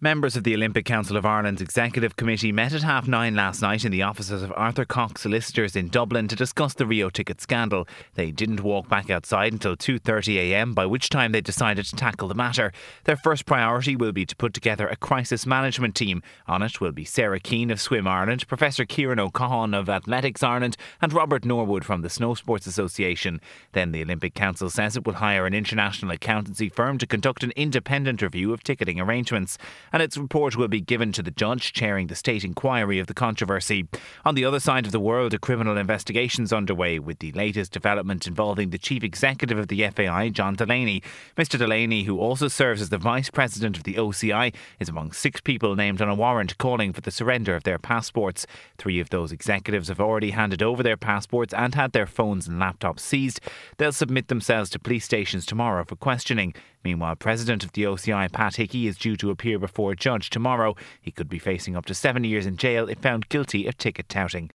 Members of the Olympic Council of Ireland's Executive Committee met at 9:30 last night in the offices of Arthur Cox Solicitors in Dublin to discuss the Rio ticket scandal. They didn't walk back outside until 2:30 a.m, by which time they decided to tackle the matter. Their first priority will be to put together a crisis management team. On it will be Sarah Keane of Swim Ireland, Professor Kieran O'Cahan of Athletics Ireland and Robert Norwood from the Snow Sports Association. Then the Olympic Council says it will hire an international accountancy firm to conduct an independent review of ticketing arrangements, and its report will be given to the judge chairing the state inquiry of the controversy. On the other side of the world, a criminal investigation is underway, with the latest development involving the chief executive of the FAI, John Delaney. Mr Delaney, who also serves as the vice president of the OCI, is among 6 people named on a warrant calling for the surrender of their passports. 3 of those executives have already handed over their passports and had their phones and laptops seized. They'll submit themselves to police stations tomorrow for questioning. Meanwhile, President of the OCI, Pat Hickey, is due to appear before a judge tomorrow. He could be facing up to 7 years in jail if found guilty of ticket touting.